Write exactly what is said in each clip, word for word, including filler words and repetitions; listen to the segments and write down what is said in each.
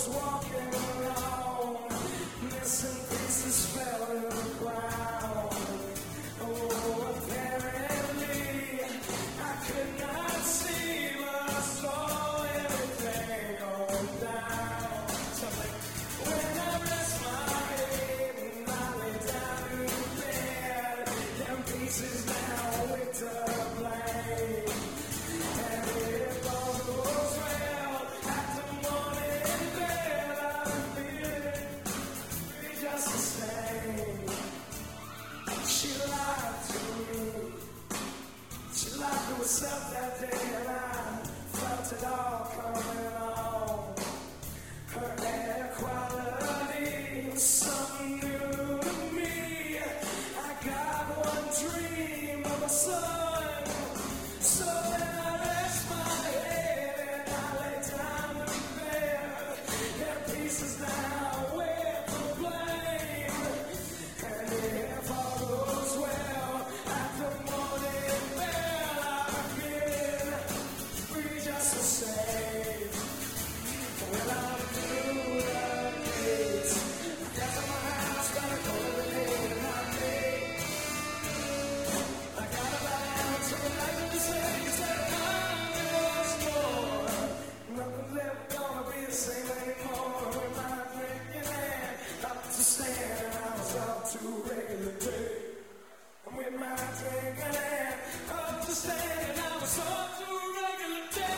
was walking along, missing pieces fell to the ground. Oh, apparently I could not see, but I saw everything going down. Something. When I rest my head and I lay down in bed, them pieces now with the blame. And if all goes well, after morning bed, I'll be just the same. She lied to me. She lied to herself that day, and I felt it all coming on. Her air quality was something new to me. I got one dream of a son. So when I rest my head and I lay down in bed, their pieces now with the blame. And if all goes well, after morning bell, I've been free just the same. When I'm through the gates, I got to my house, gotta go every day and I make. I gotta bow to the light of the saints that I more. Nothing left gonna be the same anymore. With my drinking hand up to stand, and I was up to regular day. With my drinking hand up to stand, and I was up to regular day.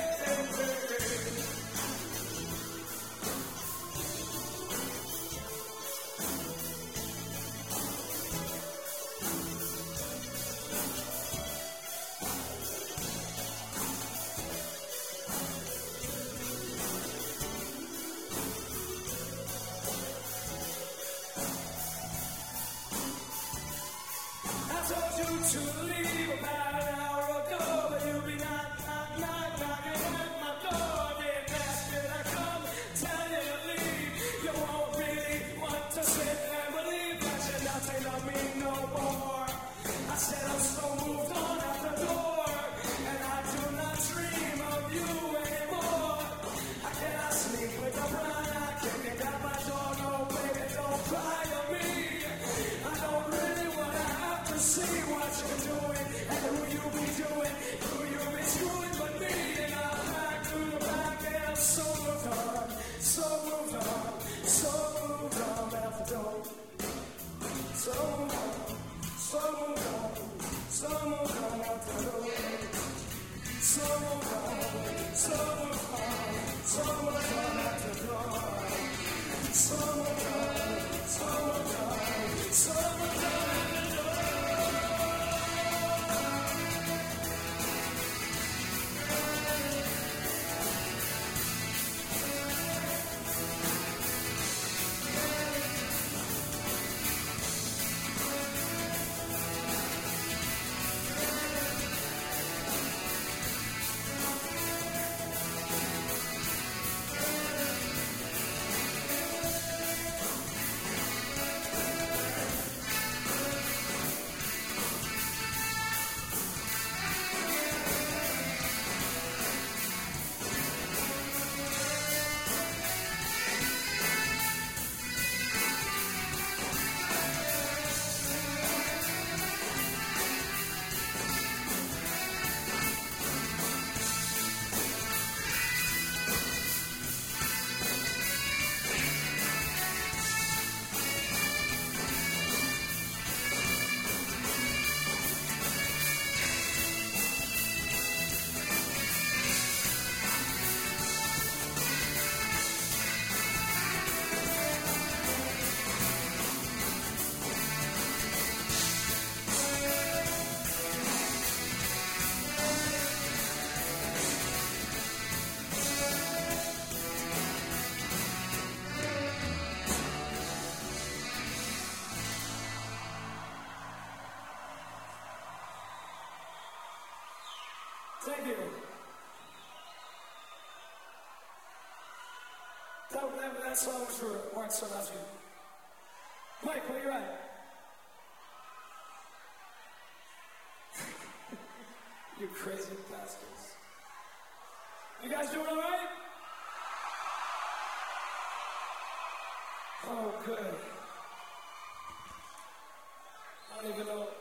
I told you to leave about an hour ago, but you'll be knock, knock, knock, knocking at my door. Didn't ask me to come, tell you to leave. You won't really want to sit and believe that you're nothing to me no more. I said I'm so moved on out the door, and I do not dream of you anymore. I cannot sleep with the blind eye kicking at my door. No, baby, don't cry on me. I don't really want to have to see what you're doing and who you be doing, who you be screwing but me. And I'm back to the back and I'm so moved on, so moved on, so moved on out the door. So moved on, so moved on, so moved on out the door. So moved on, so moved on, so moved on out the door. So moved on, so moved on, so moved on out the door. Thank you. That, that, that song was for Mark Solasky. Mike, where you at? You crazy bastards. You guys doing all right? Oh, good. I don't even know.